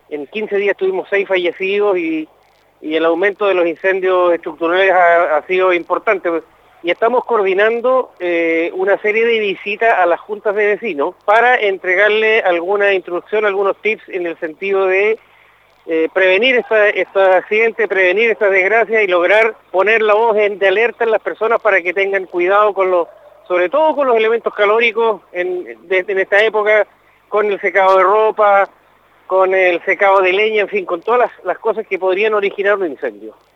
en 15 días tuvimos 6 fallecidos y el aumento de los incendios estructurales ha sido importante. Y estamos coordinando una serie de visitas a las juntas de vecinos para entregarle alguna instrucción, algunos tips en el sentido de prevenir estos accidentes, prevenir estas desgracias y lograr poner la voz de alerta en las personas para que tengan cuidado sobre todo con los elementos calóricos en esta época, con el secado de ropa, con el secado de leña, en fin, con todas las cosas que podrían originar un incendio.